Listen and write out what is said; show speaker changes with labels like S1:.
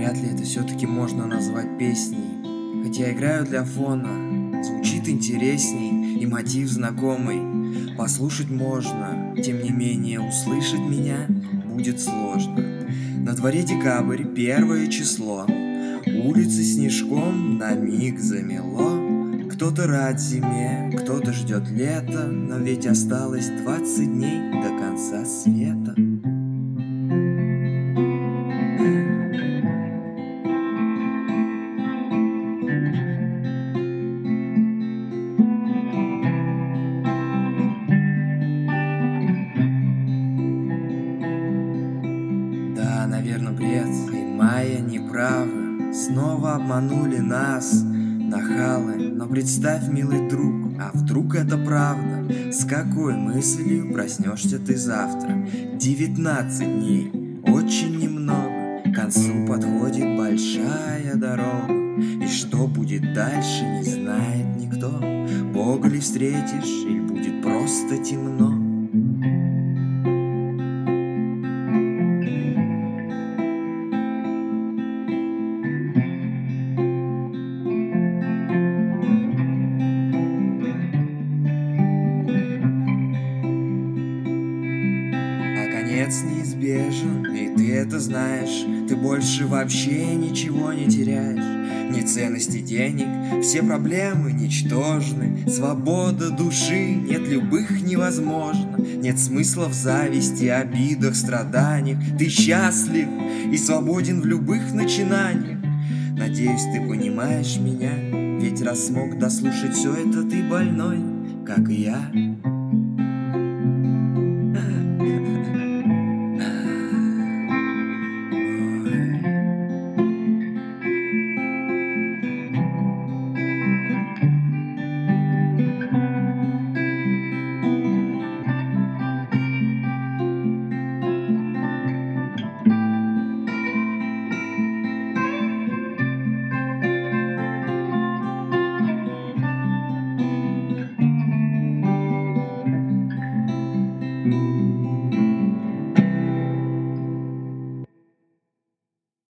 S1: Вряд ли это все-таки можно назвать песней. Хотя играю для фона, звучит интересней и мотив знакомый. Послушать можно, тем не менее услышать меня будет сложно. На дворе декабрь, 1 число. Улицы снежком на миг замело. Кто-то рад зиме, кто-то ждет лета, но ведь осталось 20 дней до конца света. Да, наверное, бред, и майя неправы. Снова обманули нас, нахалы. Но представь, милый друг, а вдруг это правда? С какой мыслью проснешься ты завтра? 19 дней, очень немного. К концу подходит большая дорога. И что будет дальше, не знает никто. Бога ли встретишь, или будет просто темно? Конец неизбежен, и ты это знаешь. Ты больше вообще ничего не теряешь. Ни ценности денег, все проблемы ничтожны. Свобода души, нет любых невозможно. Нет смысла в зависти, обидах, страданиях. Ты счастлив и свободен в любых начинаниях. Надеюсь, ты понимаешь меня, ведь раз смог дослушать все это, ты больной, как и я.